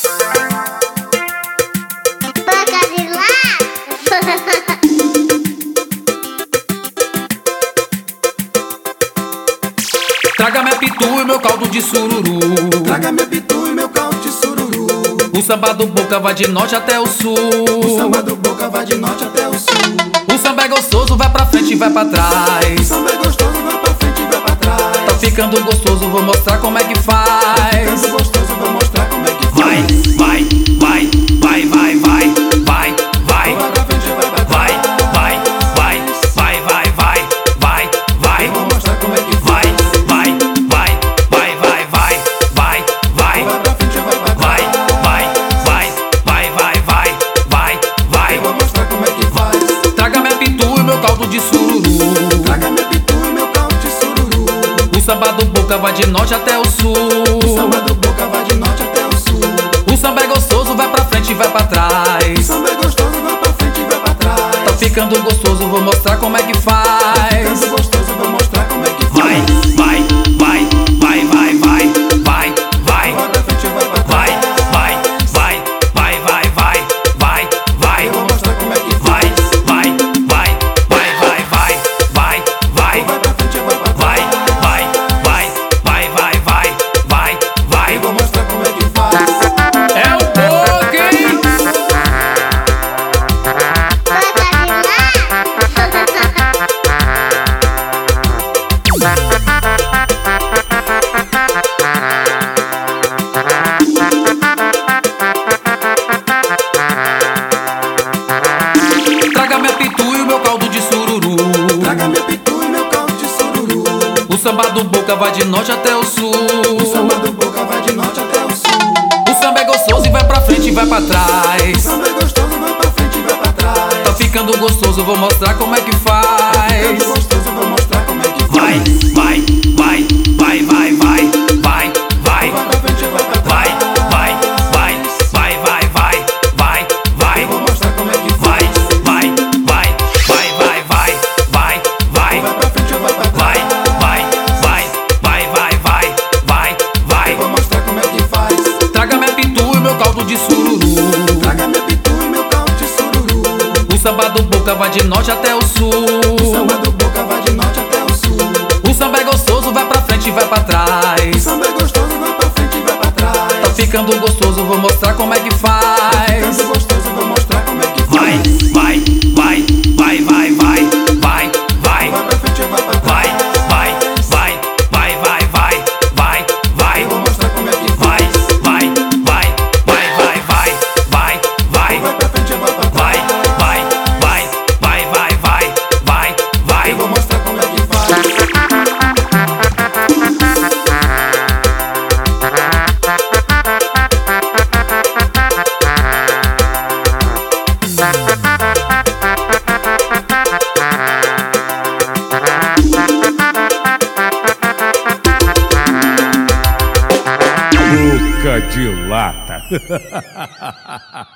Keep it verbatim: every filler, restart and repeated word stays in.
Traga minha pitu e meu caldo de sururu. Traga minha pitu e meu caldo de sururu. O samba do Boca vai de norte até o sul. O samba do Boca vai de norte até o sul. O samba é gostoso, vai pra frente e vai pra trás. O samba é gostoso, vai pra frente e vai pra trás. Tá ficando gostoso, vou mostrar como é que faz. Tá ficando gostoso, vou mostrar como é que faz. Vai, vai, vai, vai, vai, vai, vai, vai. Vai pra frente e vai pra trás. Vai, vai, vai, vai, vai, vai, vai, vai. Vou mostrar como é que Vai, faz. vai, vai, vai, vai, vai, vai, vai. Vai pra frente e vai pra Vai, trás. vai, vai, vai, vai, vai, vai, vai. Vou mostrar como é que faz. Traga minha pitu e meu caldo de sururu. Traga minha pitu e meu caldo de sururu. O samba do Boca vai de norte até o sul. O samba do Boca vai de norte até o sul. O samba é gostoso, vai pra frente e vai pra O trás. samba é gostoso, vai pra frente e vai pra trás. Tá ficando gostoso, vou mostrar como é que faz. Ficando gostoso, vou mostrar como é que Vai, faz. vai, vai, vai, vai, vai, vai, vai. Vai pra frente e vai pra Vai, trás. vai, vai, vai, vai, vai, vai, vai. Eu vou mostrar como é que Vai, faz. vai, vai, vai, vai, vai, vai, vai. Vai pra frente e vai pra Vai, trás. vai, vai, vai, vai, vai, vai, vai. Eu vou mostrar como é que faz. É o Boca, hein? Traga minha pitu e o meu caldo de sururu. Traga minha pitu e meu caldo de sururu. O samba do Boca vai de norte até o sul. O samba do Boca vai de norte até o sul. O samba é gostoso e vai pra frente e vai pra O trás. samba é gostoso, vai pra frente e vai pra trás. Tá ficando gostoso, vou mostrar como é que faz. Ficando gostoso, vou mostrar como é que Vai, faz. vai, vai, vai, vai, vai, vai, vai. Vai pra frente e vai pra Vai, trás. vai, vai, vai, vai, vai, vai, vai. Eu vou mostrar como é que Vai, faz. vai, vai, vai, vai, vai, vai, vai. Vai pra frente e vai pra Vai, trás. vai, vai, vai, vai, vai, vai, vai. Eu vou mostrar como é que faz. Traga minha pitu e meu caldo de sururu. Traga minha pitu e meu caldo de sururu. O samba do Boca vai de norte até o sul. O samba do Boca vai de norte até o sul. O samba é gostoso, vai pra frente e vai pra O trás. samba é gostoso, vai pra frente e vai pra trás. Tá ficando gostoso, vou mostrar como é que faz. Ficando gostoso, vou mostrar como é que Vai, faz. vai, vai, vai, vai, vai, vai, vai. Vai pra frente e vai pra Vai, trás. vai, vai, vai, vai, vai, vai, vai. Eu vou mostrar como é que Vai, faz. vai, vai, vai, vai, vai, vai, vai. Vai pra frente e vai pra Vai, trás. vai, vai, vai, vai, vai, vai, vai. Eu vou mostrar como é que faz. Boca de lata.